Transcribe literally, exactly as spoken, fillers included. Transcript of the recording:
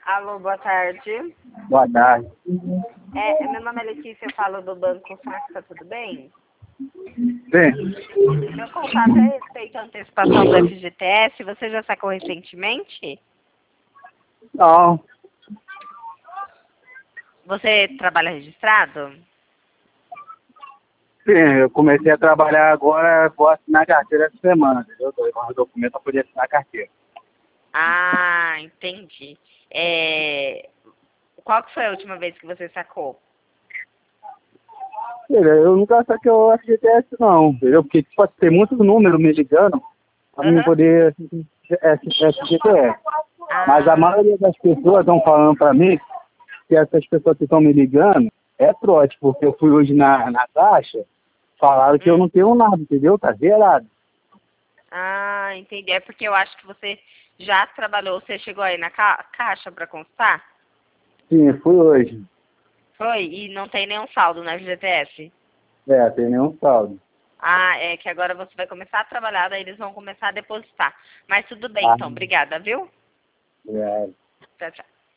Alô, boa tarde. Boa tarde. É, meu nome é Letícia, eu falo do Banco Safra, tudo bem? Sim. Meu contato é a respeito à antecipação do F G T S, você já sacou recentemente? Não. Você trabalha registrado? Sim, eu comecei a trabalhar agora, vou assinar a carteira essa semana, entendeu? Tô levando o documento para poder assinar a carteira. Ah, entendi. É, qual que foi a última vez que você sacou? Filha, eu nunca saquei o F G T S não, entendeu? Porque tipo, tem muitos números me ligando para mim Aham. poder F G T S. Mas a Ah, maioria das pessoas estão falando para mim que essas pessoas que estão me ligando é trote, porque eu fui hoje na, na caixa, falaram que eu hum. não tenho nada, entendeu? Tá zerado. Ah, entendi. É porque eu acho que você já trabalhou, você chegou aí na ca caixa para constar? Sim, fui hoje. Foi? E não tem nenhum saldo na F G T S? É, tem nenhum saldo. Ah, é que agora você vai começar a trabalhar, daí eles vão começar a depositar. Mas tudo bem, Ah, então. Obrigada, viu? é. Tchau, tchau.